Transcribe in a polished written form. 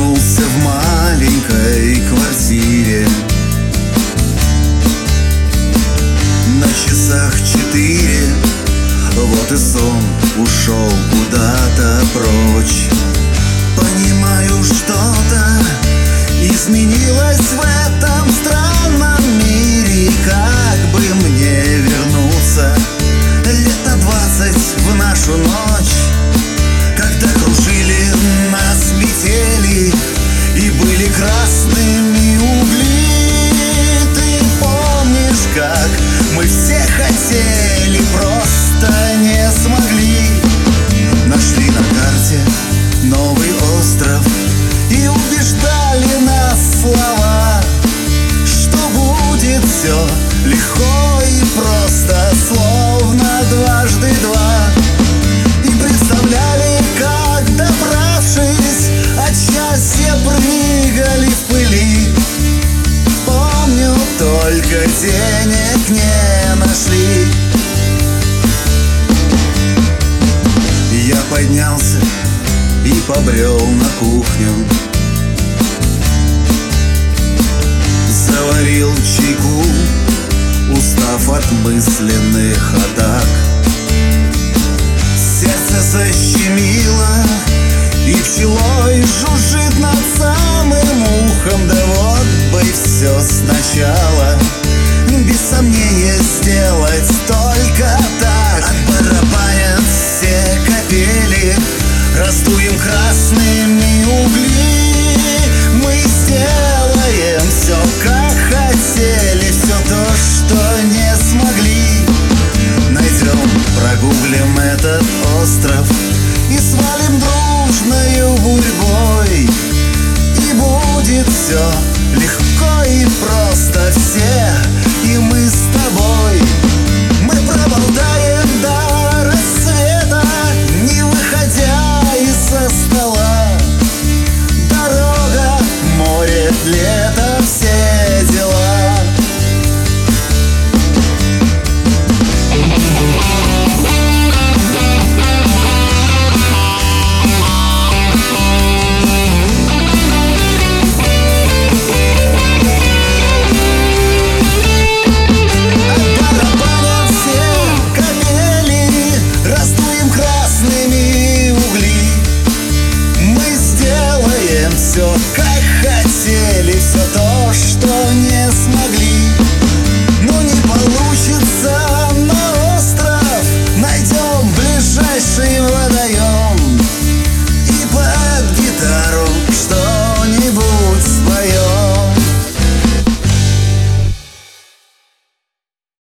Проснулся в маленькой квартире. На часах 4, вот и сон ушел куда-то прочь. Понимаю, что-то изменилось в этом странном мире. Как бы мне вернуться лет на 20 в нашу ночь, когда кружили нас метели и были красными угли. Ты помнишь, как мы все хотели, просто не смогли. Нашли на карте новый остров и убеждали нас слова, что будет все легко и просто, словно дважды два. И представляли, как, добравшись, от счастья прыгали в пыли. Помню, только денег не нашли. Я поднялся и побрел на кухню, заварил чайку, устав от мысленных атак. Сердце защемило и пчелой жужжит над самым ухом. Да вот бы все сначала, без сомнения сделать только так. Отбарабанят все капели, раздуем красными угли. Мы сделаем все, как хотели, все то, что не смогли. Найдем, прогуглим этот остров и свалим дружною гурьбой. И будет все легко и просто, все, и мы с тобой. Мы проболтаем до рассвета, не выходя из-за стола. Дорога, море, лето, все дела. Все, как хотели, все то, что не смогли.